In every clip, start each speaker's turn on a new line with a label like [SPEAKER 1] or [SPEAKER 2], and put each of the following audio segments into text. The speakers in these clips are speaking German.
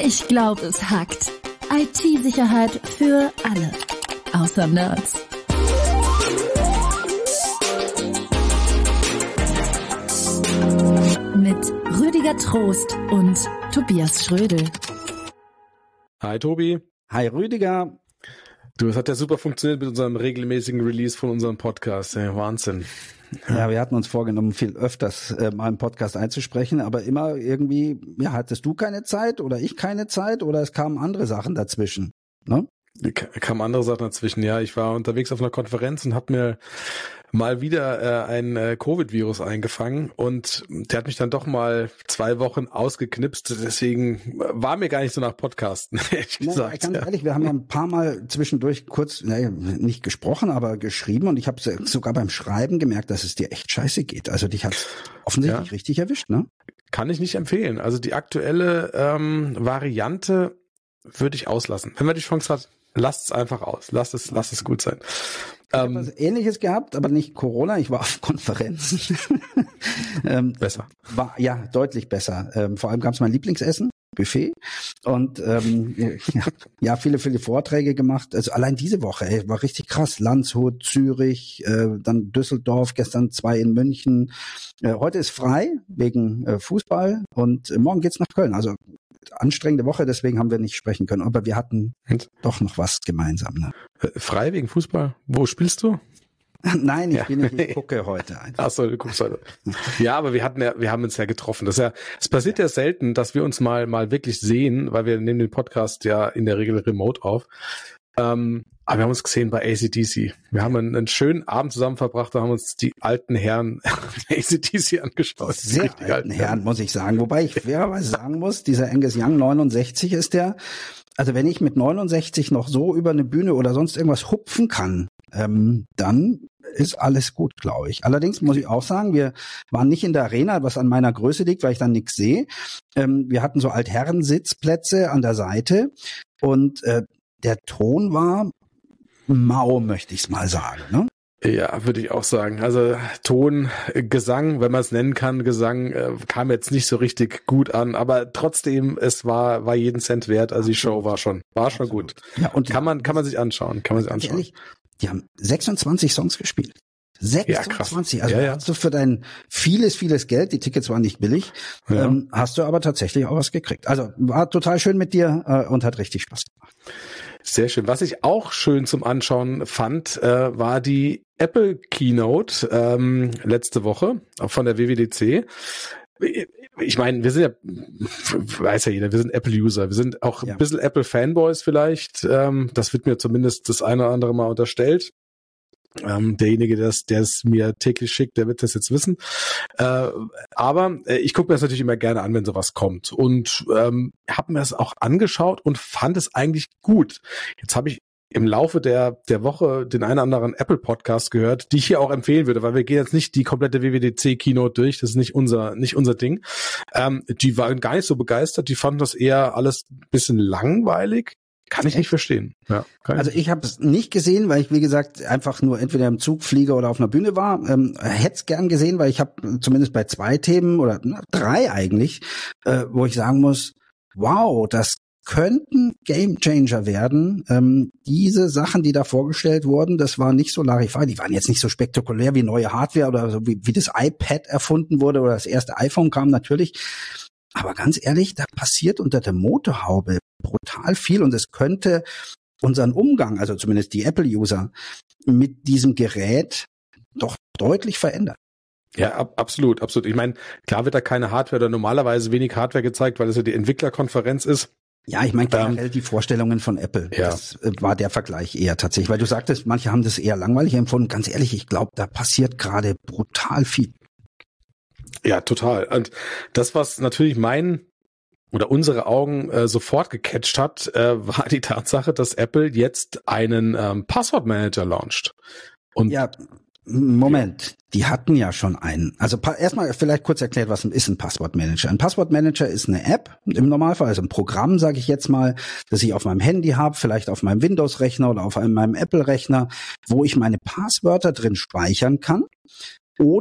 [SPEAKER 1] Ich glaube, es hackt. IT-Sicherheit für alle. Außer Nerds. Mit Rüdiger Trost und Tobias Schrödel.
[SPEAKER 2] Hi Tobi.
[SPEAKER 3] Hi Rüdiger.
[SPEAKER 2] Du, es hat ja super funktioniert mit unserem regelmäßigen Release von unserem Podcast. Ja, Wahnsinn.
[SPEAKER 3] Ja, wir hatten uns vorgenommen, viel öfters mal einen Podcast einzusprechen, aber immer irgendwie, ja, hattest du keine Zeit oder ich keine Zeit oder es kamen andere Sachen dazwischen, ne?
[SPEAKER 2] Kamen andere Sachen dazwischen, ja. Ich war unterwegs auf einer Konferenz und habe mir mal wieder ein Covid-Virus eingefangen und der hat mich dann doch mal 2 Wochen ausgeknipst. Deswegen war mir gar nicht so nach Podcasten, ehrlich gesagt.
[SPEAKER 3] Ganz ehrlich, wir haben ja ein paar Mal zwischendurch kurz, nicht gesprochen, aber geschrieben und ich habe sogar beim Schreiben gemerkt, dass es dir echt scheiße geht. Also dich hat offensichtlich richtig erwischt, ne?
[SPEAKER 2] Kann ich nicht empfehlen. Also die aktuelle Variante würde ich auslassen. Wenn man die Chance hat, lasst es einfach aus. Lasst es gut sein.
[SPEAKER 3] Ich habe was Ähnliches gehabt, aber nicht Corona. Ich war auf Konferenzen.
[SPEAKER 2] Besser.
[SPEAKER 3] Ja, deutlich besser. Vor allem gab es mein Lieblingsessen, Buffet. Und viele Vorträge gemacht. Also allein diese Woche, war richtig krass. Landshut, Zürich, dann Düsseldorf, gestern 2 in München. Heute ist frei wegen Fußball und morgen geht's nach Köln. Also anstrengende Woche, deswegen haben wir nicht sprechen können. Aber wir hatten doch noch was gemeinsam. Ne?
[SPEAKER 2] Frei wegen Fußball? Wo spielst du?
[SPEAKER 3] Nein, ich gucke heute einfach.
[SPEAKER 2] Ach so, du guckst heute. Ja, aber wir haben uns ja getroffen. Es passiert ja selten, dass wir uns mal wirklich sehen, weil wir nehmen den Podcast ja in der Regel remote auf. Aber wir haben uns gesehen bei AC/DC. Wir haben einen schönen Abend zusammen verbracht, da haben uns die alten Herren AC/DC angeschaut.
[SPEAKER 3] Sehr alten Herren, muss ich sagen. Wobei ich fairerweise sagen muss, dieser Angus Young 69 ist der, also wenn ich mit 69 noch so über eine Bühne oder sonst irgendwas hupfen kann, dann ist alles gut, glaube ich. Allerdings muss ich auch sagen, wir waren nicht in der Arena, was an meiner Größe liegt, weil ich dann nichts sehe. Wir hatten so Altherrensitzplätze an der Seite und der Ton war mau, möchte ich es mal sagen, ne?
[SPEAKER 2] Ja, würde ich auch sagen. Also Ton, Gesang, wenn man es nennen kann, Gesang kam jetzt nicht so richtig gut an, aber trotzdem, es war jeden Cent wert. Also die Show war schon gut.
[SPEAKER 3] Ja, und
[SPEAKER 2] kann man sich anschauen.
[SPEAKER 3] Ehrlich, die haben 26 Songs gespielt. 26,
[SPEAKER 2] ja,
[SPEAKER 3] also
[SPEAKER 2] ja.
[SPEAKER 3] Hast du für dein vieles Geld, die Tickets waren nicht billig, hast du aber tatsächlich auch was gekriegt. Also war total schön mit dir und hat richtig Spaß gemacht.
[SPEAKER 2] Sehr schön. Was ich auch schön zum Anschauen fand, war die Apple Keynote letzte Woche von der WWDC. Ich meine, wir sind ja, weiß ja jeder, wir sind Apple-User. Wir sind auch ein bisschen Apple-Fanboys vielleicht. Das wird mir zumindest das eine oder andere Mal unterstellt. Derjenige, der es mir täglich schickt, der wird das jetzt wissen. Aber ich gucke mir das natürlich immer gerne an, wenn sowas kommt. Und habe mir das auch angeschaut und fand es eigentlich gut. Jetzt habe ich im Laufe der Woche den einen oder anderen Apple-Podcast gehört, die ich hier auch empfehlen würde, weil wir gehen jetzt nicht die komplette WWDC-Keynote durch, das ist nicht unser Ding. Die waren gar nicht so begeistert, die fanden das eher alles ein bisschen langweilig. Kann ich nicht verstehen. Ja,
[SPEAKER 3] also ich habe es nicht gesehen, weil ich, wie gesagt, einfach nur entweder im Zug, Flieger oder auf einer Bühne war. Hätte es gern gesehen, weil ich habe zumindest bei 2 Themen oder 3 eigentlich, wo ich sagen muss, wow, das könnten Gamechanger werden. Diese Sachen, die da vorgestellt wurden, das war nicht so Larifari, die waren jetzt nicht so spektakulär wie neue Hardware oder so wie das iPad erfunden wurde oder das erste iPhone kam natürlich. Aber ganz ehrlich, da passiert unter der Motorhaube brutal viel und es könnte unseren Umgang, also zumindest die Apple-User, mit diesem Gerät doch deutlich verändern.
[SPEAKER 2] Ja, absolut. Ich meine, klar wird da keine Hardware oder normalerweise wenig Hardware gezeigt, weil es ja die Entwicklerkonferenz ist.
[SPEAKER 3] Ja, ich meine generell die Vorstellungen von Apple. Ja. Das war der Vergleich eher tatsächlich, weil du sagtest, manche haben das eher langweilig empfunden. Ganz ehrlich, ich glaube, da passiert gerade brutal viel.
[SPEAKER 2] Ja, total. Und das, was natürlich unsere Augen sofort gecatcht hat, war die Tatsache, dass Apple jetzt einen Passwortmanager launcht. Und
[SPEAKER 3] ja, Moment, die hatten ja schon einen. Also erstmal vielleicht kurz erklärt, was ist ein Passwortmanager? Ein Passwortmanager ist eine App im Normalfall, also ein Programm, sage ich jetzt mal, das ich auf meinem Handy habe, vielleicht auf meinem Windows-Rechner oder auf meinem Apple-Rechner, wo ich meine Passwörter drin speichern kann oder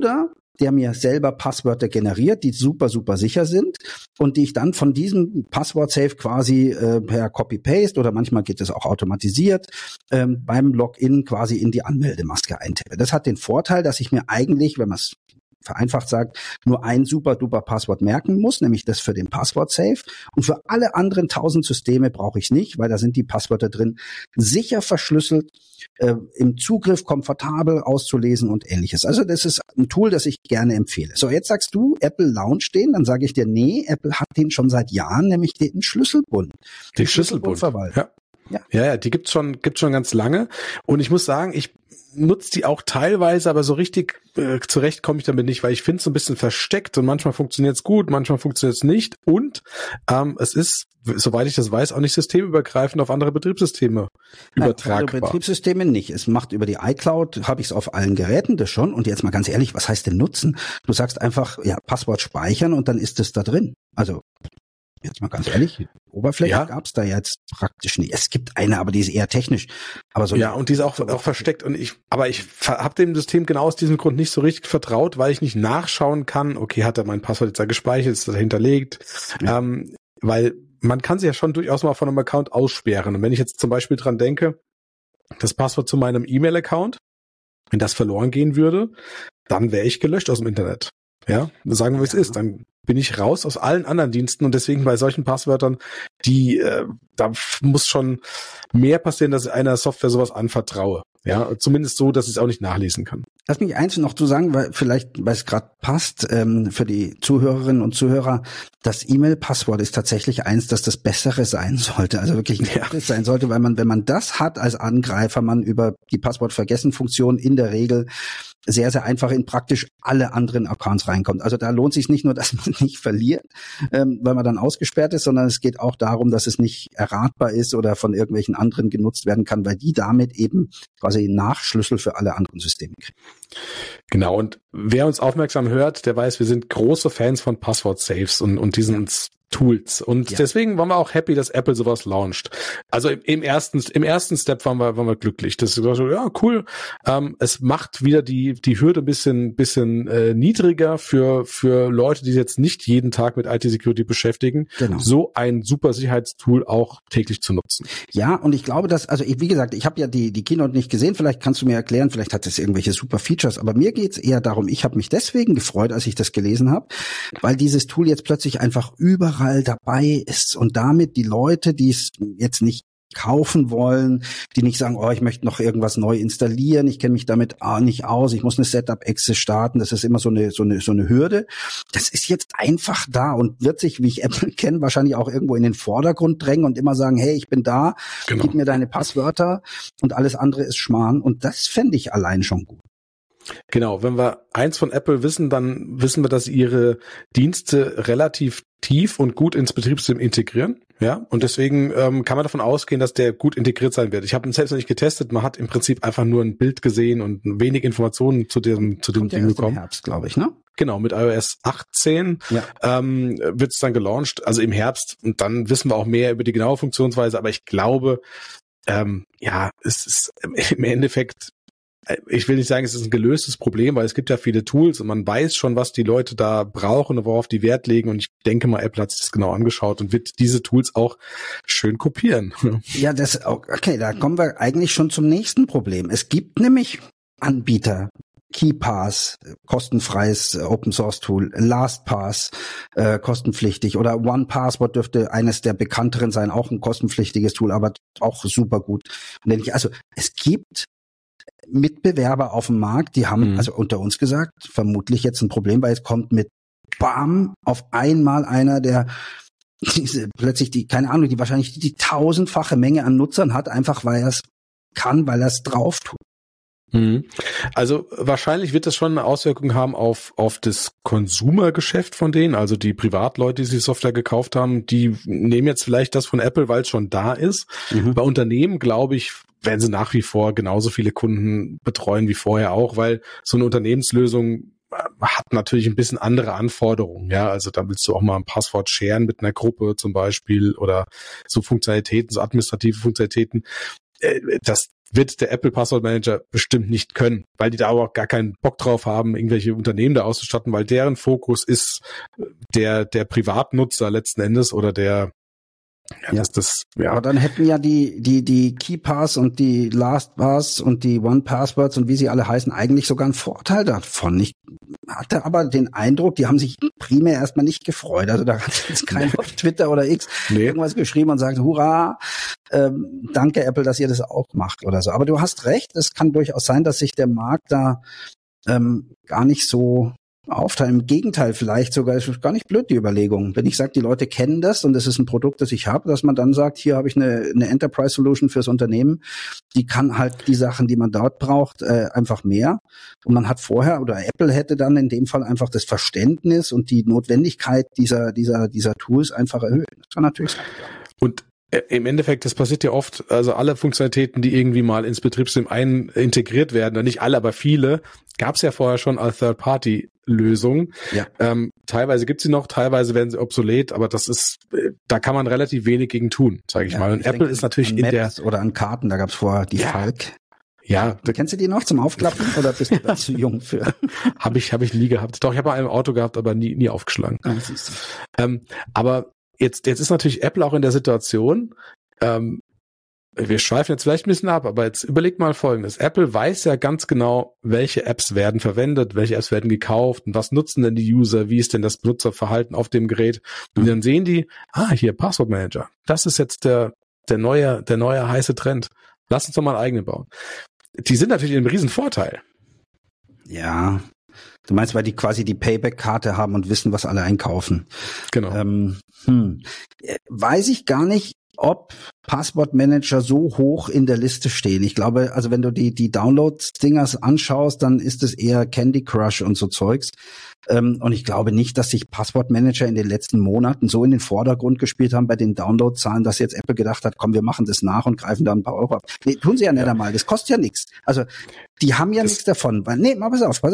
[SPEAKER 3] der mir selber Passwörter generiert, die super, super sicher sind und die ich dann von diesem Passwort-Safe quasi per Copy-Paste oder manchmal geht es auch automatisiert beim Login quasi in die Anmeldemaske eintippe. Das hat den Vorteil, dass ich mir eigentlich, wenn man es vereinfacht sagt, nur ein super duper Passwort merken muss, nämlich das für den Passwort-Safe. Und für alle anderen 1000 Systeme brauche ich es nicht, weil da sind die Passwörter drin sicher verschlüsselt, im Zugriff komfortabel auszulesen und ähnliches. Also das ist ein Tool, das ich gerne empfehle. So, jetzt sagst du, Apple launcht den, dann sage ich dir, nee, Apple hat den schon seit Jahren, nämlich den Schlüsselbund.
[SPEAKER 2] Den Schlüsselbund verwalten. Ja, die gibt's schon ganz lange. Und ich muss sagen, ich nutze die auch teilweise, aber so richtig zurecht komme ich damit nicht, weil ich finde es so ein bisschen versteckt und manchmal funktioniert es gut, manchmal funktioniert es nicht und es ist, soweit ich das weiß, auch nicht systemübergreifend auf andere Betriebssysteme übertragbar.
[SPEAKER 3] Andere Betriebssysteme nicht. Es macht über die iCloud, habe ich es auf allen Geräten, das schon. Und jetzt mal ganz ehrlich, was heißt denn nutzen? Du sagst einfach, ja, Passwort speichern und dann ist es da drin. Also jetzt mal ganz ehrlich, Oberfläche gab's da jetzt praktisch nicht. Es gibt eine, aber die ist eher technisch. Aber so
[SPEAKER 2] und die ist auch versteckt. Und ich habe dem System genau aus diesem Grund nicht so richtig vertraut, weil ich nicht nachschauen kann, okay, hat er mein Passwort jetzt da gespeichert, ist das hinterlegt? Ja. Weil man kann sich ja schon durchaus mal von einem Account aussperren. Und wenn ich jetzt zum Beispiel dran denke, das Passwort zu meinem E-Mail-Account, wenn das verloren gehen würde, dann wäre ich gelöscht aus dem Internet. Ja, sagen wir, wie es ist. Dann bin ich raus aus allen anderen Diensten und deswegen bei solchen Passwörtern, da muss schon mehr passieren, dass ich einer Software sowas anvertraue. Ja, zumindest so, dass ich es auch nicht nachlesen kann.
[SPEAKER 3] Lass mich eins noch zu sagen, weil es gerade passt, für die Zuhörerinnen und Zuhörer, das E-Mail-Passwort ist tatsächlich eins, das Bessere sein sollte, also wirklich ein gutes sein sollte, weil wenn man das hat als Angreifer, man über die Passwort-Vergessen-Funktion in der Regel sehr, sehr einfach in praktisch alle anderen Accounts reinkommt. Also da lohnt sich nicht nur, dass man nicht verliert, weil man dann ausgesperrt ist, sondern es geht auch darum, dass es nicht erratbar ist oder von irgendwelchen anderen genutzt werden kann, weil die damit eben quasi Nachschlüssel für alle anderen Systeme kriegen.
[SPEAKER 2] Genau, und wer uns aufmerksam hört, der weiß, wir sind große Fans von Passwort-Safes und diesen Tools. Und deswegen waren wir auch happy, dass Apple sowas launcht. Also im ersten Step waren wir glücklich. Das ist so, ja, cool. Es macht wieder die Hürde ein bisschen niedriger für Leute, die jetzt nicht jeden Tag mit IT-Security beschäftigen, so ein super Sicherheitstool auch täglich zu nutzen.
[SPEAKER 3] Ja, und ich glaube, wie gesagt, ich habe ja die Keynote nicht gesehen, vielleicht kannst du mir erklären, vielleicht hat es irgendwelche super Features, aber mir geht's eher darum, ich habe mich deswegen gefreut, als ich das gelesen habe, weil dieses Tool jetzt plötzlich einfach überall dabei ist und damit die Leute, die es jetzt nicht kaufen wollen, die nicht sagen, ich möchte noch irgendwas neu installieren, ich kenne mich damit nicht aus, ich muss eine Setup-Exe starten, das ist immer so eine Hürde. Das ist jetzt einfach da und wird sich, wie ich Apple kenne, wahrscheinlich auch irgendwo in den Vordergrund drängen und immer sagen, hey, ich bin da, gib mir deine Passwörter und alles andere ist Schmarrn und das fände ich allein schon gut.
[SPEAKER 2] Genau, wenn wir eins von Apple wissen, dann wissen wir, dass sie ihre Dienste relativ tief und gut ins Betriebssystem integrieren. Ja, und deswegen kann man davon ausgehen, dass der gut integriert sein wird. Ich habe ihn selbst noch nicht getestet, man hat im Prinzip einfach nur ein Bild gesehen und wenig Informationen zu dem Ding bekommen.
[SPEAKER 3] Im Herbst, glaube ich, ne?
[SPEAKER 2] Genau, mit iOS 18 wird es dann gelauncht, also im Herbst. Und dann wissen wir auch mehr über die genaue Funktionsweise. Aber ich glaube, es ist im Endeffekt, ich will nicht sagen, es ist ein gelöstes Problem, weil es gibt ja viele Tools und man weiß schon, was die Leute da brauchen und worauf die Wert legen. Und ich denke mal, Apple hat sich das genau angeschaut und wird diese Tools auch schön kopieren.
[SPEAKER 3] Ja, okay, da kommen wir eigentlich schon zum nächsten Problem. Es gibt nämlich Anbieter, KeePass, kostenfreies Open-Source-Tool, LastPass, kostenpflichtig oder OnePassword dürfte eines der bekannteren sein, auch ein kostenpflichtiges Tool, aber auch super gut. Also es gibt Mitbewerber auf dem Markt, die haben, also unter uns gesagt, vermutlich jetzt ein Problem, weil es kommt mit BAM auf einmal einer, der plötzlich die wahrscheinlich die 1000-fache Menge an Nutzern hat, einfach weil er es kann, weil er es drauf tut.
[SPEAKER 2] Also wahrscheinlich wird das schon eine Auswirkung haben auf das Consumer-Geschäft von denen, also die Privatleute, die sich Software gekauft haben, die nehmen jetzt vielleicht das von Apple, weil es schon da ist. Bei Unternehmen, glaube ich, werden sie nach wie vor genauso viele Kunden betreuen wie vorher auch, weil so eine Unternehmenslösung hat natürlich ein bisschen andere Anforderungen. Ja, also da willst du auch mal ein Passwort sharen mit einer Gruppe zum Beispiel oder so Funktionalitäten, so administrative Funktionalitäten. Das wird der Apple Passwort Manager bestimmt nicht können, weil die da aber auch gar keinen Bock drauf haben, irgendwelche Unternehmen da auszustatten, weil deren Fokus ist der Privatnutzer letzten Endes oder der
[SPEAKER 3] Aber dann hätten ja die KeyPass und die LastPass und die OnePasswords und wie sie alle heißen, eigentlich sogar einen Vorteil davon. Ich hatte aber den Eindruck, die haben sich primär erstmal nicht gefreut. Also da hat jetzt keiner auf Twitter oder X irgendwas geschrieben und sagt, hurra, danke Apple, dass ihr das auch macht oder so. Aber du hast recht, es kann durchaus sein, dass sich der Markt da gar nicht so aufteilen. Im Gegenteil, vielleicht sogar, ist es gar nicht blöd, die Überlegung. Wenn ich sage, die Leute kennen das und es ist ein Produkt, das ich habe, dass man dann sagt, hier habe ich eine Enterprise Solution fürs Unternehmen, die kann halt die Sachen, die man dort braucht, einfach mehr. Und man hat vorher, oder Apple hätte dann in dem Fall einfach das Verständnis und die Notwendigkeit dieser Tools einfach erhöht. Das kann natürlich sein.
[SPEAKER 2] Und im Endeffekt, das passiert ja oft, also alle Funktionalitäten, die irgendwie mal ins Betriebssystem integriert werden, nicht alle, aber viele, gab es ja vorher schon als Third-Party-Lösung.
[SPEAKER 3] Ja.
[SPEAKER 2] Teilweise gibt's sie noch, teilweise werden sie obsolet, aber da kann man relativ wenig gegen tun, sage ich mal. Und Apple ist natürlich
[SPEAKER 3] in der oder an Karten, da gab's vorher die Falk.
[SPEAKER 2] Ja.
[SPEAKER 3] Kennst du die noch zum Aufklappen oder bist du da zu jung für?
[SPEAKER 2] Hab ich nie gehabt. Doch, ich habe mal ein Auto gehabt, aber nie aufgeschlagen.
[SPEAKER 3] Ah, siehst du.
[SPEAKER 2] Aber jetzt ist natürlich Apple auch in der Situation, wir schweifen jetzt vielleicht ein bisschen ab, aber jetzt überlegt mal Folgendes. Apple weiß ja ganz genau, welche Apps werden verwendet, welche Apps werden gekauft und was nutzen denn die User, wie ist denn das Benutzerverhalten auf dem Gerät. Und dann sehen die, hier Passwortmanager. Das ist jetzt der neue heiße Trend. Lass uns doch mal einen eigenen bauen. Die sind natürlich in einem riesen Vorteil.
[SPEAKER 3] Ja. Du meinst, weil die quasi die Payback-Karte haben und wissen, was alle einkaufen.
[SPEAKER 2] Genau.
[SPEAKER 3] Weiß ich gar nicht, ob Passwortmanager so hoch in der Liste stehen. Ich glaube, also wenn du die Download-Dingers anschaust, dann ist es eher Candy Crush und so Zeugs. Und ich glaube nicht, dass sich Passwortmanager in den letzten Monaten so in den Vordergrund gespielt haben bei den Downloadzahlen, dass jetzt Apple gedacht hat, komm, wir machen das nach und greifen da ein paar Euro ab. Nee, tun sie ja nicht einmal. Das kostet ja nichts. Also die haben ja nichts davon. Nee, mal pass auf.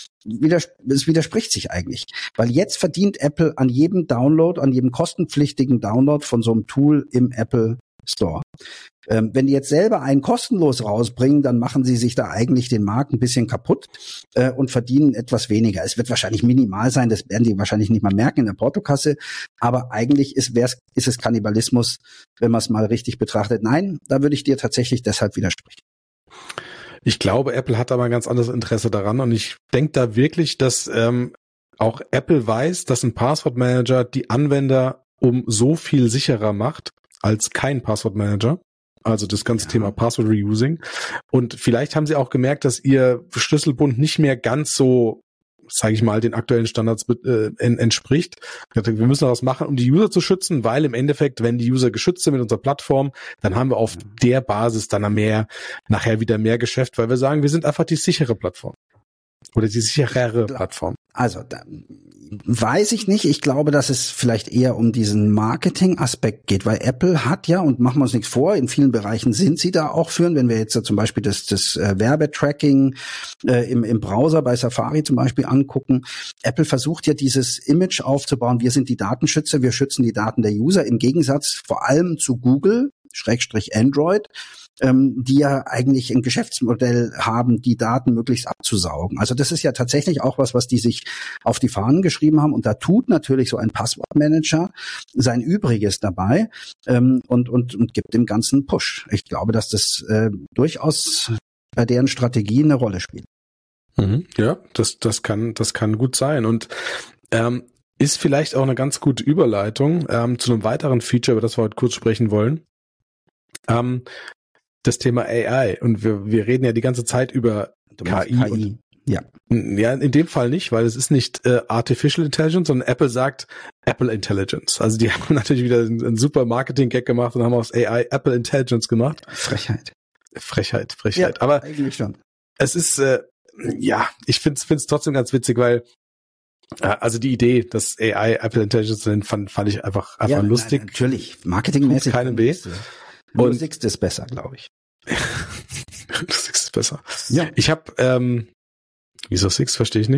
[SPEAKER 3] Es widerspricht sich eigentlich. Weil jetzt verdient Apple an jedem Download, an jedem kostenpflichtigen Download von so einem Tool im Apple Store. Wenn die jetzt selber einen kostenlos rausbringen, dann machen sie sich da eigentlich den Markt ein bisschen kaputt und verdienen etwas weniger. Es wird wahrscheinlich minimal sein, das werden die wahrscheinlich nicht mal merken in der Portokasse, aber eigentlich ist es Kannibalismus, wenn man es mal richtig betrachtet. Nein, da würde ich dir tatsächlich deshalb widersprechen.
[SPEAKER 2] Ich glaube, Apple hat aber ein ganz anderes Interesse daran und ich denke da wirklich, dass auch Apple weiß, dass ein Passwortmanager die Anwender so viel sicherer macht als kein Passwortmanager. Also das ganze Thema Password Reusing. Und vielleicht haben sie auch gemerkt, dass ihr Schlüsselbund nicht mehr ganz so, sage ich mal, den aktuellen Standards entspricht. Wir müssen was machen, um die User zu schützen, weil im Endeffekt, wenn die User geschützt sind mit unserer Plattform, dann haben wir auf der Basis dann nachher wieder mehr Geschäft, weil wir sagen, wir sind einfach die sichere Plattform. Oder die sicherere Plattform.
[SPEAKER 3] Also, weiß ich nicht. Ich glaube, dass es vielleicht eher um diesen Marketing-Aspekt geht, weil Apple hat ja, und machen wir uns nichts vor, in vielen Bereichen sind sie da auch führend. Wenn wir jetzt zum Beispiel das Werbetracking im Browser bei Safari zum Beispiel angucken. Apple versucht ja dieses Image aufzubauen. Wir sind die Datenschützer, wir schützen die Daten der User im Gegensatz vor allem zu Google, Android, die ja eigentlich ein Geschäftsmodell haben, die Daten möglichst abzusaugen. Also das ist ja tatsächlich auch was die sich auf die Fahnen geschrieben haben. Und da tut natürlich so ein Passwortmanager sein Übriges dabei und gibt dem Ganzen Push. Ich glaube, dass das durchaus bei deren Strategie eine Rolle spielt.
[SPEAKER 2] Ja, das kann gut sein. Und ist vielleicht auch eine ganz gute Überleitung zu einem weiteren Feature, über das wir heute kurz sprechen wollen. Das Thema AI. Und wir reden ja die ganze Zeit über KI. Ja, in dem Fall nicht, weil es ist nicht Artificial Intelligence, sondern Apple sagt Apple Intelligence. Also die haben natürlich wieder einen super Marketing-Gag gemacht und haben aus AI Apple Intelligence gemacht.
[SPEAKER 3] Frechheit.
[SPEAKER 2] Ja, aber
[SPEAKER 3] eigentlich schon.
[SPEAKER 2] Es ist, ich find's trotzdem ganz witzig, weil also die Idee, dass AI Apple Intelligence nennt, fand ich einfach lustig.
[SPEAKER 3] Nein, natürlich, marketingmäßig.
[SPEAKER 2] Keine B.
[SPEAKER 3] Und Six ist besser, glaube ich.
[SPEAKER 2] Six ist besser.
[SPEAKER 3] Ja.
[SPEAKER 2] Ich habe, wieso Six, verstehe ich nicht.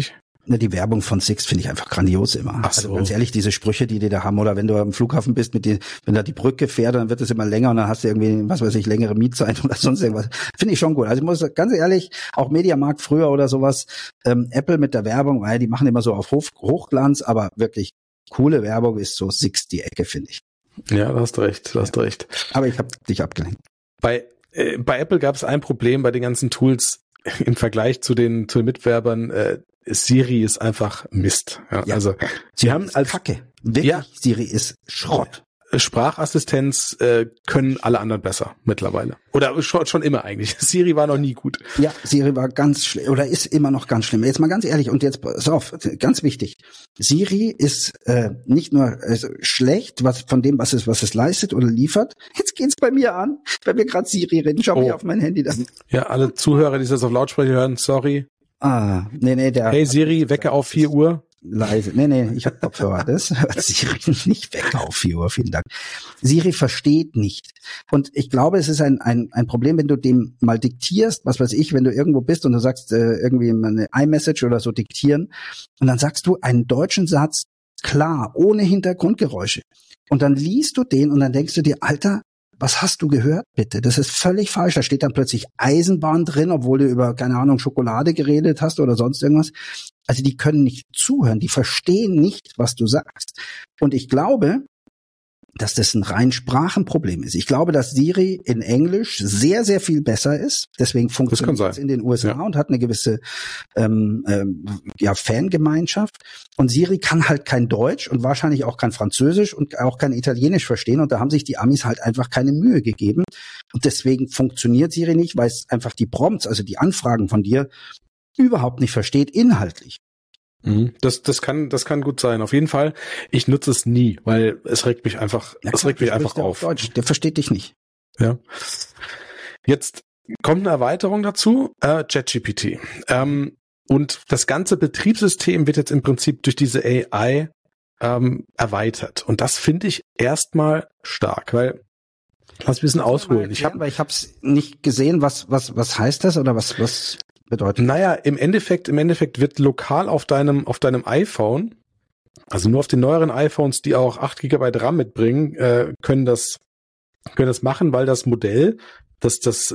[SPEAKER 3] Ne, die Werbung von Sixt finde ich einfach grandios immer.
[SPEAKER 2] Ach so.
[SPEAKER 3] Also ganz ehrlich, diese Sprüche, die da haben, oder wenn du am Flughafen bist, wenn da die Brücke fährt, dann wird es immer länger und dann hast du irgendwie, was weiß ich, längere Mietzeit oder sonst irgendwas. Finde ich schon gut. Also ich muss ganz ehrlich, auch Mediamarkt früher oder sowas, Apple mit der Werbung, weil die machen immer so auf Hochglanz, aber wirklich coole Werbung ist so Sixt die Ecke, finde ich.
[SPEAKER 2] Ja, da hast du recht.
[SPEAKER 3] Aber ich habe dich abgelenkt.
[SPEAKER 2] Bei Apple gab es ein Problem bei den ganzen Tools im Vergleich zu den Mitwerbern. Siri ist einfach Mist. Ja, ja. Also sie haben als
[SPEAKER 3] Kacke. Wirklich, Siri ist Schrott.
[SPEAKER 2] Sprachassistenz können alle anderen besser mittlerweile. Oder schon immer eigentlich. Siri war noch nie gut.
[SPEAKER 3] Ja, Siri war ganz schlimm oder ist immer noch ganz schlimm. Jetzt mal ganz ehrlich und jetzt pass auf, ganz wichtig. Siri ist nicht nur schlecht, was es leistet oder liefert. Jetzt geht's bei mir an, weil wir gerade Siri reden. Schau mir auf mein Handy dann.
[SPEAKER 2] Ja, alle Zuhörer, die das auf Lautsprecher hören, sorry.
[SPEAKER 3] Nee,
[SPEAKER 2] Hey Siri, wecke auf 4 Uhr.
[SPEAKER 3] Leise. Nee, ich habe Kopfhörer. Das hört Siri nicht weg auf 4 Uhr. Vielen Dank. Siri versteht nicht. Und ich glaube, es ist ein Problem, wenn du dem mal diktierst, was weiß ich, wenn du irgendwo bist und du sagst irgendwie eine iMessage oder so diktieren und dann sagst du einen deutschen Satz klar, ohne Hintergrundgeräusche. Und dann liest du den und dann denkst du dir, Alter, was hast du gehört, bitte? Das ist völlig falsch. Da steht dann plötzlich Eisenbahn drin, obwohl du über, keine Ahnung, Schokolade geredet hast oder sonst irgendwas. Also die können nicht zuhören, die verstehen nicht, was du sagst. Und ich glaube, dass das ein rein Sprachenproblem ist. Ich glaube, dass Siri in Englisch sehr, sehr viel besser ist. Deswegen funktioniert es in den USA und hat eine gewisse Fangemeinschaft. Und Siri kann halt kein Deutsch und wahrscheinlich auch kein Französisch und auch kein Italienisch verstehen. Und da haben sich die Amis halt einfach keine Mühe gegeben. Und deswegen funktioniert Siri nicht, weil es einfach die Prompts, also die Anfragen von dir, überhaupt nicht versteht, inhaltlich.
[SPEAKER 2] Das kann gut sein. Auf jeden Fall, ich nutze es nie, weil es regt mich einfach auf.
[SPEAKER 3] Deutsch, der versteht dich nicht.
[SPEAKER 2] Ja. Jetzt kommt eine Erweiterung dazu, ChatGPT. Und das ganze Betriebssystem wird jetzt im Prinzip durch diese AI erweitert. Und das finde ich erstmal stark, weil lass ein bisschen ausholen. Ich habe
[SPEAKER 3] es nicht gesehen, was heißt das oder was bedeutet?
[SPEAKER 2] Naja, im Endeffekt wird lokal auf deinem iPhone, also nur auf den neueren iPhones, die auch 8 GB RAM mitbringen, können das machen, weil das Modell, das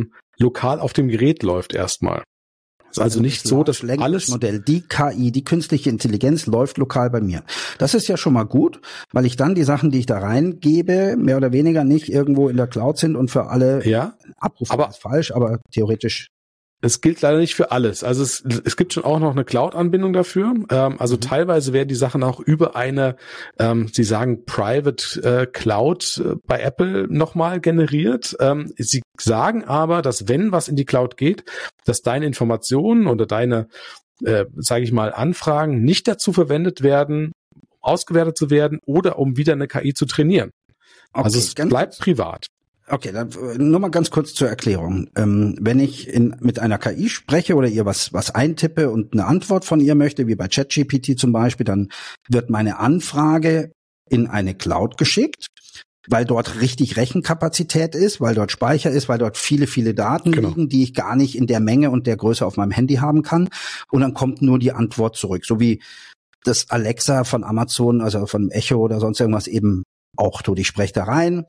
[SPEAKER 2] lokal auf dem Gerät läuft erstmal. Ist also nicht so, dass alles
[SPEAKER 3] Modell, die KI, die künstliche Intelligenz läuft lokal bei mir. Das ist ja schon mal gut, weil ich dann die Sachen, die ich da reingebe, mehr oder weniger nicht irgendwo in der Cloud sind und für alle abrufen.
[SPEAKER 2] Aber
[SPEAKER 3] ist falsch, aber theoretisch.
[SPEAKER 2] Es gilt leider nicht für alles. Also es gibt schon auch noch eine Cloud-Anbindung dafür. Also teilweise werden die Sachen auch über eine, sie sagen Private Cloud bei Apple nochmal generiert. Sie sagen aber, dass wenn was in die Cloud geht, dass deine Informationen oder deine, sage ich mal, Anfragen nicht dazu verwendet werden, ausgewertet zu werden oder um wieder eine KI zu trainieren. Okay, also es bleibt privat.
[SPEAKER 3] Okay, dann nur mal ganz kurz zur Erklärung. Wenn ich mit einer KI spreche oder ihr was eintippe und eine Antwort von ihr möchte, wie bei ChatGPT zum Beispiel, dann wird meine Anfrage in eine Cloud geschickt, weil dort richtig Rechenkapazität ist, weil dort Speicher ist, weil dort viele, viele Daten liegen, die ich gar nicht in der Menge und der Größe auf meinem Handy haben kann. Und dann kommt nur die Antwort zurück, so wie das Alexa von Amazon, also von Echo oder sonst irgendwas eben auch tut. Ich spreche da rein.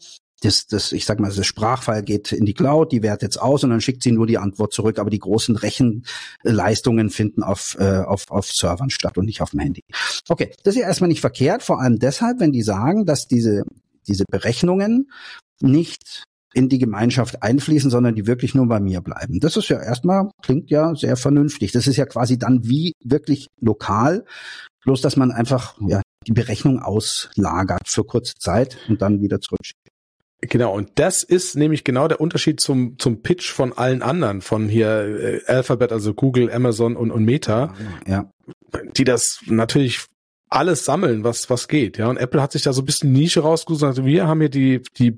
[SPEAKER 3] Ich sag mal, das Sprachfile geht in die Cloud, die wertet jetzt aus und dann schickt sie nur die Antwort zurück, aber die großen Rechenleistungen finden auf Servern statt und nicht auf dem Handy. Okay, das ist ja erstmal nicht verkehrt, vor allem deshalb, wenn die sagen, dass diese Berechnungen nicht in die Gemeinschaft einfließen, sondern die wirklich nur bei mir bleiben. Das ist ja erstmal, klingt ja sehr vernünftig. Das ist ja quasi dann wie wirklich lokal, bloß dass man einfach die Berechnung auslagert für kurze Zeit und dann wieder zurückschickt.
[SPEAKER 2] Genau, und das ist nämlich genau der Unterschied zum Pitch von allen anderen, von hier Alphabet, also Google, Amazon und Meta, die das natürlich alles sammeln, was geht. Ja, und Apple hat sich da so ein bisschen Nische rausgesucht. Also wir haben hier die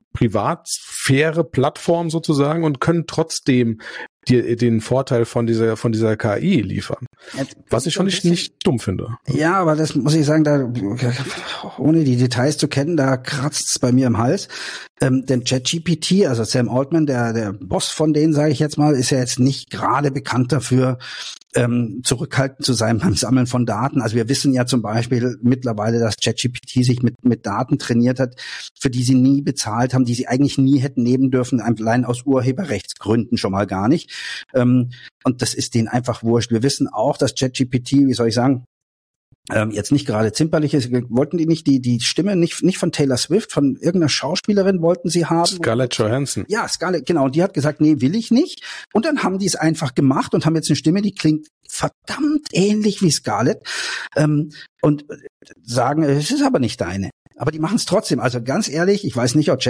[SPEAKER 2] Privatsphäre-Plattform sozusagen und können trotzdem den Vorteil von dieser KI liefern. Was ich schon nicht dumm finde.
[SPEAKER 3] Ja, aber das muss ich sagen, da ohne die Details zu kennen, da kratzt's bei mir im Hals. Denn ChatGPT, also Sam Altman, der Boss von denen, sage ich jetzt mal, ist ja jetzt nicht gerade bekannt dafür, zurückhaltend zu sein beim Sammeln von Daten. Also wir wissen ja zum Beispiel mittlerweile, dass ChatGPT sich mit Daten trainiert hat, für die sie nie bezahlt haben, die sie eigentlich nie hätten nehmen dürfen, allein aus Urheberrechtsgründen schon mal gar nicht. Und das ist denen einfach wurscht. Wir wissen auch, dass ChatGPT, wie soll ich sagen, jetzt nicht gerade zimperlich ist. Wollten die nicht die Stimme nicht von Taylor Swift, von irgendeiner Schauspielerin wollten sie haben?
[SPEAKER 2] Scarlett Johansson.
[SPEAKER 3] Ja, Scarlett, genau. Und die hat gesagt, nee, will ich nicht. Und dann haben die es einfach gemacht und haben jetzt eine Stimme, die klingt verdammt ähnlich wie Scarlett. Und sagen, es ist aber nicht deine. Aber die machen es trotzdem. Also ganz ehrlich, ich weiß nicht, ob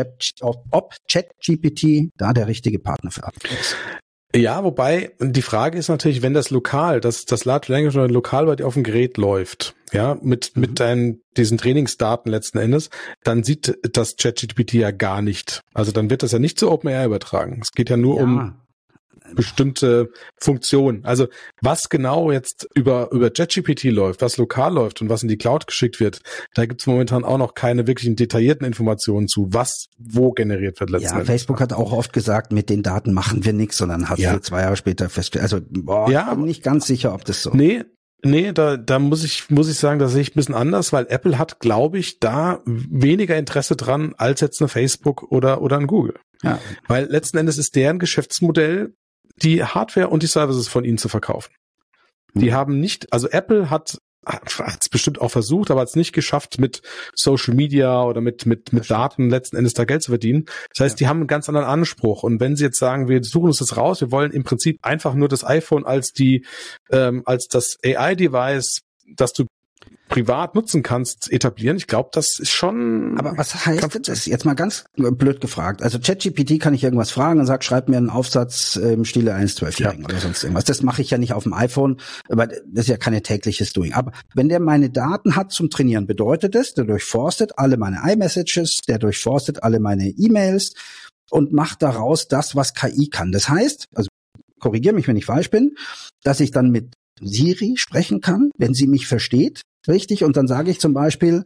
[SPEAKER 3] ChatGPT da der richtige Partner für ist.
[SPEAKER 2] Ja, wobei die Frage ist natürlich, wenn das lokal, das Large Language Model lokal bei dir auf dem Gerät läuft, ja, mit diesen Trainingsdaten letzten Endes, dann sieht das ChatGPT ja gar nicht. Also dann wird das ja nicht zu OpenAI übertragen. Es geht ja nur um bestimmte Funktionen. Also was genau jetzt über ChatGPT läuft, was lokal läuft und was in die Cloud geschickt wird, da gibt es momentan auch noch keine wirklichen detaillierten Informationen zu, was wo generiert wird letzten Endes.
[SPEAKER 3] Facebook hat auch oft gesagt, mit den Daten machen wir nichts, sondern hat 2 Jahre später festgestellt. Also ich bin nicht ganz sicher, ob das so.
[SPEAKER 2] Nee, da muss ich sagen, da sehe ich ein bisschen anders, weil Apple hat, glaube ich, da weniger Interesse dran als jetzt eine Facebook oder ein Google. Ja. Weil letzten Endes ist deren Geschäftsmodell, die Hardware und die Services von ihnen zu verkaufen. Die haben nicht, also Apple hat es bestimmt auch versucht, aber hat es nicht geschafft, mit Social Media oder mit Daten letzten Endes da Geld zu verdienen. Das heißt, die haben einen ganz anderen Anspruch. Und wenn sie jetzt sagen, wir suchen uns das raus, wir wollen im Prinzip einfach nur das iPhone als das AI-Device, das du privat nutzen kannst, etablieren. Ich glaube, das ist schon...
[SPEAKER 3] Aber was heißt das? Jetzt mal ganz blöd gefragt. Also ChatGPT kann ich irgendwas fragen und sagt, schreib mir einen Aufsatz im Stile eines 12-Jährigen oder sonst irgendwas. Das mache ich ja nicht auf dem iPhone, aber das ist ja keine tägliches Doing. Aber wenn der meine Daten hat zum Trainieren, bedeutet das, der durchforstet alle meine iMessages, der durchforstet alle meine E-Mails und macht daraus das, was KI kann. Das heißt, also korrigiere mich, wenn ich falsch bin, dass ich dann mit Siri sprechen kann, wenn sie mich versteht. Richtig, und dann sage ich zum Beispiel,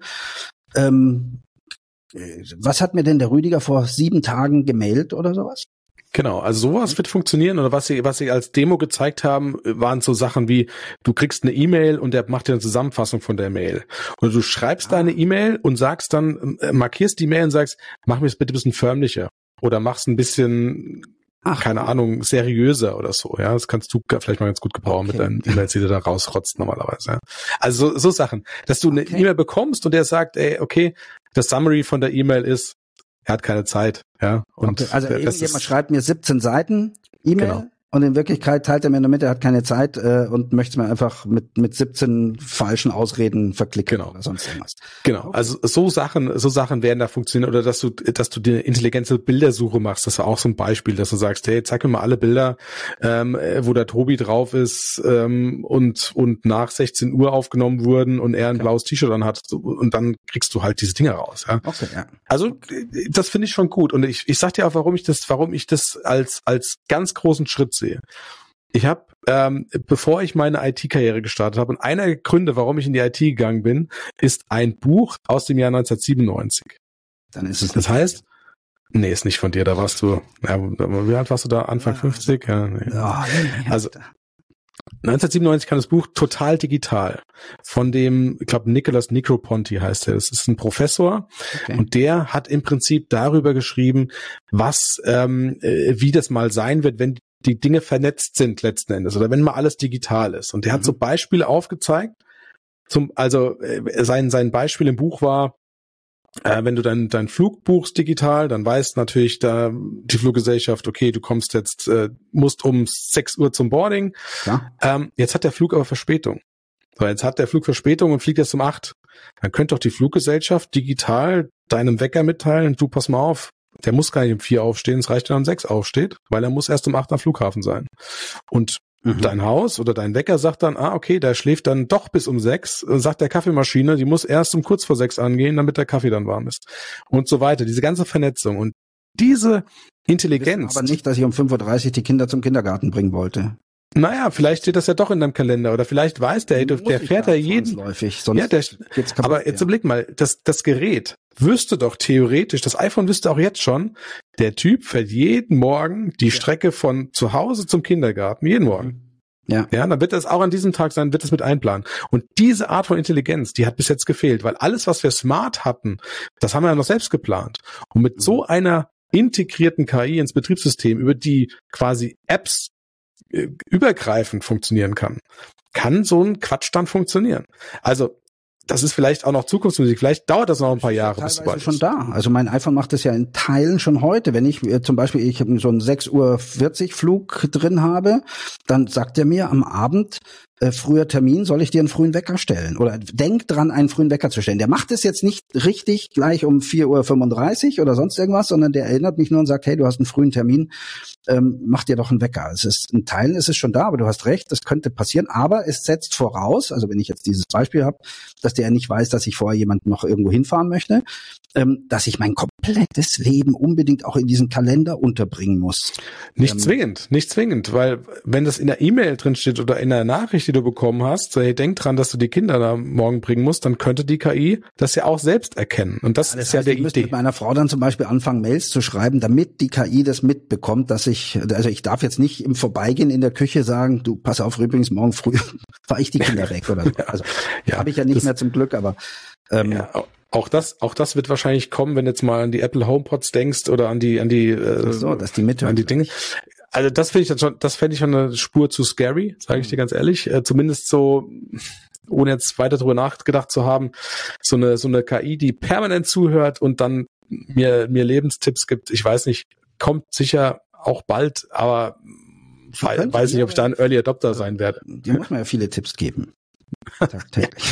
[SPEAKER 3] was hat mir denn der Rüdiger vor 7 Tagen gemailt oder sowas?
[SPEAKER 2] Genau, also sowas wird funktionieren, oder was sie als Demo gezeigt haben, waren so Sachen wie, du kriegst eine E-Mail und der macht dir eine Zusammenfassung von der Mail. Oder du schreibst deine E-Mail und sagst dann, markierst die Mail und sagst, mach mir das bitte ein bisschen förmlicher. Oder mach's ein bisschen... keine Ahnung, seriöser oder so, ja. Das kannst du vielleicht mal ganz gut gebrauchen mit deinen E-Mails, die du da rausrotzt normalerweise, ja. Also so Sachen, dass du eine E-Mail bekommst und der sagt, ey, okay, das Summary von der E-Mail ist, er hat keine Zeit, ja. Und
[SPEAKER 3] also irgendjemand schreibt mir 17 Seiten E-Mail. Genau. Und in Wirklichkeit teilt er mir in der Mitte, er hat keine Zeit und möchte mir einfach mit 17 falschen Ausreden verklicken oder sonst irgendwas.
[SPEAKER 2] Genau, also so Sachen werden da funktionieren, oder dass du dir intelligente Bildersuche machst, das war auch so ein Beispiel, dass du sagst, hey, zeig mir mal alle Bilder, wo der Tobi drauf ist und nach 16 Uhr aufgenommen wurden und er ein blaues T-Shirt an hat, und dann kriegst du halt diese Dinge raus. Ja? Okay, ja. Also das finde ich schon gut, und ich sag dir auch, warum ich das als ganz großen Schritt sehe. Ich habe, bevor ich meine IT-Karriere gestartet habe, und einer der Gründe, warum ich in die IT gegangen bin, ist ein Buch aus dem Jahr 1997.
[SPEAKER 3] Dann ist es.
[SPEAKER 2] Das heißt, nee, ist nicht von dir, da warst du, wie alt warst du da? Anfang 50? Ja, nee. Also 1997 kam das Buch Total Digital von dem, ich glaube, Nicholas Negroponte heißt er. Das ist ein Professor, und der hat im Prinzip darüber geschrieben, wie das mal sein wird, wenn die Dinge vernetzt sind letzten Endes, oder wenn mal alles digital ist. Und der hat so Beispiele aufgezeigt. Sein Beispiel im Buch war, wenn du dein Flug buchst digital, dann weiß natürlich da die Fluggesellschaft, okay, du kommst jetzt, musst um 6 Uhr zum Boarding. Ja. Jetzt hat der Flug aber Verspätung. So, jetzt hat der Flug Verspätung und fliegt erst um 8. Dann könnte doch die Fluggesellschaft digital deinem Wecker mitteilen, du, pass mal auf, der muss gar nicht um 4 aufstehen, es reicht, wenn er um 6 aufsteht, weil er muss erst um 8 am Flughafen sein. Und dein Haus oder dein Wecker sagt dann, okay, der schläft dann doch bis um 6, sagt der Kaffeemaschine, die muss erst um kurz vor 6 angehen, damit der Kaffee dann warm ist. Und so weiter. Diese ganze Vernetzung und diese Intelligenz.
[SPEAKER 3] Aber nicht, dass ich um 5:30 Uhr die Kinder zum Kindergarten bringen wollte.
[SPEAKER 2] Naja, vielleicht steht das ja doch in deinem Kalender, oder vielleicht weiß der fährt ja jeden. Aber jetzt überleg mal, das Gerät wüsste doch theoretisch, das iPhone wüsste auch jetzt schon, der Typ fährt jeden Morgen die Strecke von zu Hause zum Kindergarten, jeden Morgen.
[SPEAKER 3] Ja,
[SPEAKER 2] dann wird das auch an diesem Tag sein, wird es mit einplanen. Und diese Art von Intelligenz, die hat bis jetzt gefehlt, weil alles, was wir smart hatten, das haben wir ja noch selbst geplant. Und mit so einer integrierten KI ins Betriebssystem, über die quasi Apps übergreifend funktionieren kann so ein Quatsch dann funktionieren. Also das ist vielleicht auch noch Zukunftsmusik. Vielleicht dauert das noch ein paar Jahre.
[SPEAKER 3] Bis teilweise schon da. Also mein iPhone macht das ja in Teilen schon heute. Wenn ich zum Beispiel, ich habe so einen 6:40 Uhr Flug drin habe, dann sagt er mir am Abend, früher Termin, soll ich dir einen frühen Wecker stellen? Oder denk dran, einen frühen Wecker zu stellen. Der macht es jetzt nicht richtig gleich um 4:35 Uhr oder sonst irgendwas, sondern der erinnert mich nur und sagt, hey, du hast einen frühen Termin, mach dir doch einen Wecker. In Teilen ist es schon da, aber du hast recht, das könnte passieren. Aber es setzt voraus, also wenn ich jetzt dieses Beispiel habe, dass der nicht weiß, dass ich vorher jemanden noch irgendwo hinfahren möchte, dass ich mein komplettes Leben unbedingt auch in diesen Kalender unterbringen muss.
[SPEAKER 2] Nicht zwingend, weil wenn das in der E-Mail drin steht oder in der Nachricht, die du bekommen hast, so, hey, denk dran, dass du die Kinder da morgen bringen musst, dann könnte die KI das ja auch selbst erkennen. Und das ist ja der Idee. Ich müsste mit meiner
[SPEAKER 3] Frau dann zum Beispiel anfangen, Mails zu schreiben, damit die KI das mitbekommt, dass ich darf jetzt nicht im Vorbeigehen in der Küche sagen, du, pass auf, übrigens, morgen früh fahre ich die Kinder weg oder so. Also, habe ich ja nicht mehr zum Glück, aber
[SPEAKER 2] auch das wird wahrscheinlich kommen, wenn du jetzt mal an die Apple HomePods denkst oder an die
[SPEAKER 3] dass die mithören.
[SPEAKER 2] An die Dinge. Also das fände ich schon eine Spur zu scary, sage ich dir ganz ehrlich. Zumindest so, ohne jetzt weiter drüber nachgedacht zu haben, so eine KI, die permanent zuhört und dann mir Lebenstipps gibt. Ich weiß nicht, kommt sicher auch bald, aber weiß nicht, ob ich da ein Early Adopter sein werde.
[SPEAKER 3] Die muss man ja viele Tipps geben. Tagtäglich.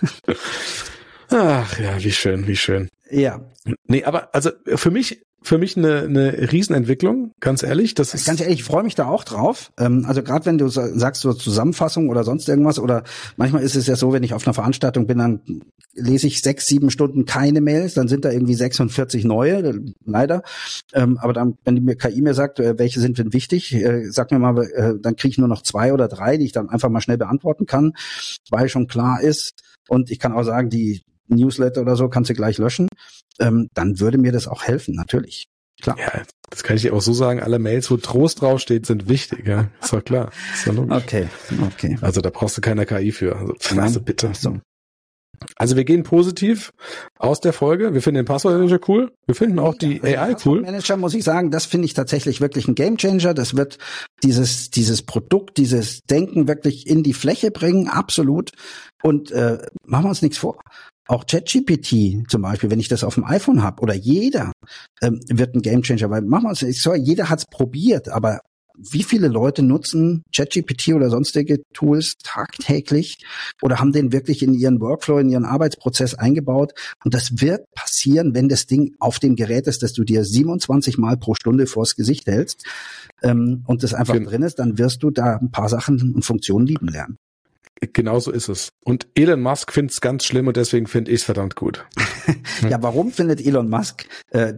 [SPEAKER 2] Ach ja, wie schön.
[SPEAKER 3] Ja.
[SPEAKER 2] Nee, aber also für mich eine Riesenentwicklung, ganz ehrlich. Ganz
[SPEAKER 3] ehrlich, ich freue mich da auch drauf. Also gerade wenn du sagst, so Zusammenfassung oder sonst irgendwas, oder manchmal ist es ja so, wenn ich auf einer Veranstaltung bin, dann lese ich 6-7 Stunden keine Mails, dann sind da irgendwie 46 neue, leider. Aber dann, wenn die KI mir sagt, welche sind denn wichtig, sag mir mal, dann kriege ich nur noch 2 oder 3, die ich dann einfach mal schnell beantworten kann, weil schon klar ist. Und ich kann auch sagen, die Newsletter oder so kannst du gleich löschen, dann würde mir das auch helfen, natürlich. Klar.
[SPEAKER 2] Ja, das kann ich dir auch so sagen, alle Mails, wo Trost draufsteht, sind wichtig, ja. Ist doch klar. Ist ja logisch.
[SPEAKER 3] Okay.
[SPEAKER 2] Also da brauchst du keine KI für. Also bitte. So. Also wir gehen positiv aus der Folge. Wir finden den Passwortmanager cool. Wir finden auch die AI cool.
[SPEAKER 3] Passwortmanager, muss ich sagen, das finde ich tatsächlich wirklich ein Gamechanger. Das wird dieses Produkt, dieses Denken wirklich in die Fläche bringen, absolut. Und machen wir uns nichts vor. Auch ChatGPT zum Beispiel, wenn ich das auf dem iPhone habe, oder jeder wird ein Gamechanger, weil machen wir uns nichts vor, jeder hat's probiert, aber wie viele Leute nutzen ChatGPT oder sonstige Tools tagtäglich oder haben den wirklich in ihren Workflow, in ihren Arbeitsprozess eingebaut? Und das wird passieren, wenn das Ding auf dem Gerät ist, das du dir 27 Mal pro Stunde vors Gesicht hältst und das einfach drin ist, dann wirst du da ein paar Sachen und Funktionen lieben lernen.
[SPEAKER 2] Genau so ist es. Und Elon Musk findet es ganz schlimm und deswegen finde ich es verdammt gut.
[SPEAKER 3] Ja, warum findet Elon Musk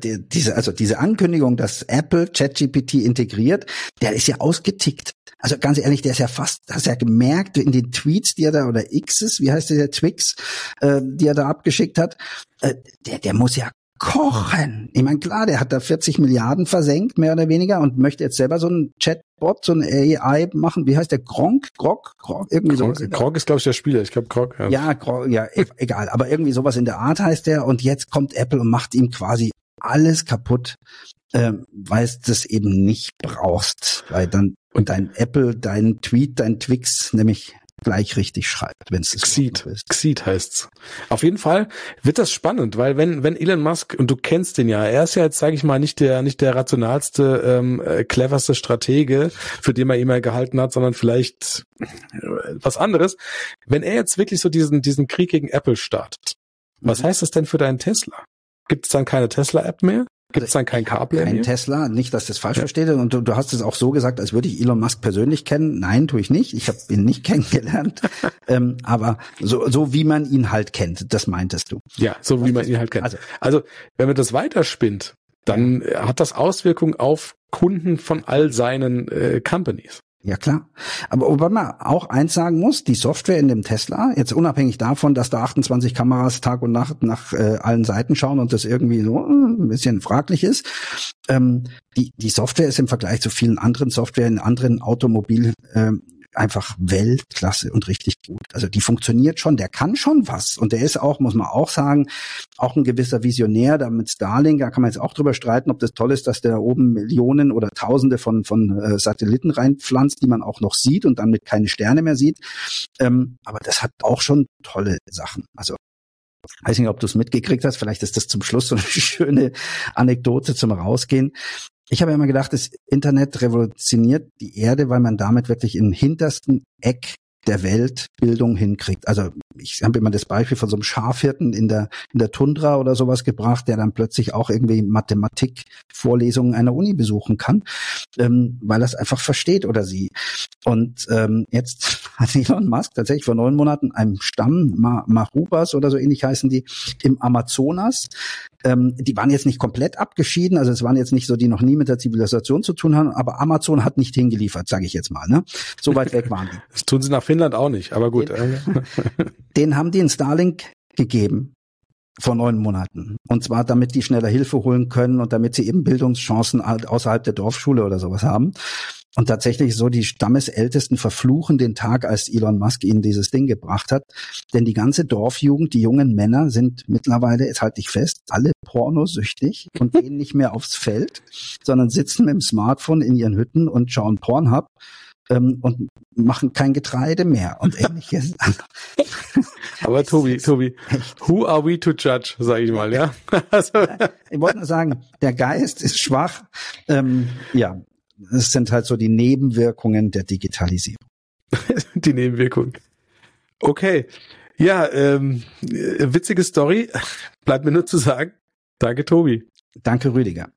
[SPEAKER 3] diese Ankündigung, dass Apple ChatGPT integriert, der ist ja ausgetickt. Also ganz ehrlich, der ist ja fast, hast ja gemerkt in den Tweets, die er da, oder X's, wie heißt der Twix, die er da abgeschickt hat, der muss ja kochen. Ich meine, klar, der hat da 40 Milliarden versenkt, mehr oder weniger, und möchte jetzt selber so einen Chatbot, so ein AI machen. Wie heißt der? Grok? Irgendwie sowas.
[SPEAKER 2] Grok ist, glaube ich, der Spieler. Ich glaube, Grok. Ja,
[SPEAKER 3] ja, Grok, ja, egal. Aber irgendwie sowas in der Art heißt der. Und jetzt kommt Apple und macht ihm quasi alles kaputt, weil es das eben nicht brauchst. Weil dann dein Apple, dein Tweet, dein Twix nämlich gleich richtig schreibt, wenn es
[SPEAKER 2] Xeed heißt's. Auf jeden Fall wird das spannend, weil wenn Elon Musk, und du kennst den ja, er ist ja jetzt, sage ich mal, nicht der rationalste, cleverste Stratege, für den man immer gehalten hat, sondern vielleicht was anderes. Wenn er jetzt wirklich so diesen Krieg gegen Apple startet, was heißt das denn für deinen Tesla? Gibt es dann keine Tesla-App mehr? Gibt es dann kein CarPlay mehr?
[SPEAKER 3] Kein Tesla, nicht, dass das falsch versteht. Und du hast es auch so gesagt, als würde ich Elon Musk persönlich kennen. Nein, tue ich nicht. Ich habe ihn nicht kennengelernt. Aber so wie man ihn halt kennt, das meintest du.
[SPEAKER 2] Ja, so wie man ihn halt kennt. Also wenn man das weiterspinnt, dann hat das Auswirkungen auf Kunden von all seinen Companies.
[SPEAKER 3] Ja, klar. Aber wobei man auch eins sagen muss, die Software in dem Tesla, jetzt unabhängig davon, dass da 28 Kameras Tag und Nacht nach allen Seiten schauen und das irgendwie so ein bisschen fraglich ist, die Software ist im Vergleich zu vielen anderen Software in anderen Automobilherstellern einfach Weltklasse und richtig gut. Also die funktioniert schon, der kann schon was. Und der ist auch, muss man auch sagen, auch ein gewisser Visionär. Da mit Starlink, da kann man jetzt auch drüber streiten, ob das toll ist, dass der da oben Millionen oder Tausende von Satelliten reinpflanzt, die man auch noch sieht und dann mit keine Sterne mehr sieht. Aber das hat auch schon tolle Sachen. Also weiß nicht, ob du es mitgekriegt hast. Vielleicht ist das zum Schluss so eine schöne Anekdote zum Rausgehen. Ich habe ja immer gedacht, das Internet revolutioniert die Erde, weil man damit wirklich im hintersten Eck der Welt Bildung hinkriegt. Also ich habe immer das Beispiel von so einem Schafhirten in der Tundra oder sowas gebracht, der dann plötzlich auch irgendwie Mathematikvorlesungen einer Uni besuchen kann, weil er es einfach versteht oder sie. Und jetzt hat Elon Musk tatsächlich vor 9 Monaten einem Stamm, Marubas oder so ähnlich heißen die, im Amazonas. Die waren jetzt nicht komplett abgeschieden, also es waren jetzt nicht so, die noch nie mit der Zivilisation zu tun haben, aber Amazon hat nicht hingeliefert, sage ich jetzt mal. Ne? So weit weg waren die.
[SPEAKER 2] Das tun sie nach Finnland auch nicht, aber gut.
[SPEAKER 3] Den haben die in Starlink gegeben vor 9 Monaten. Und zwar, damit die schneller Hilfe holen können und damit sie eben Bildungschancen außerhalb der Dorfschule oder sowas haben. Und tatsächlich so, die Stammesältesten verfluchen den Tag, als Elon Musk ihnen dieses Ding gebracht hat. Denn die ganze Dorfjugend, die jungen Männer sind mittlerweile, jetzt halte ich fest, alle pornosüchtig und gehen nicht mehr aufs Feld, sondern sitzen mit dem Smartphone in ihren Hütten und schauen Pornhub und machen kein Getreide mehr und ähnliches.
[SPEAKER 2] Aber Tobi, who are we to judge, sage ich mal, ja? Also.
[SPEAKER 3] Ich wollte nur sagen, der Geist ist schwach. Ja, es sind halt so die Nebenwirkungen der Digitalisierung.
[SPEAKER 2] Die Nebenwirkungen. Okay. Ja, witzige Story. Bleibt mir nur zu sagen, danke Tobi.
[SPEAKER 3] Danke Rüdiger.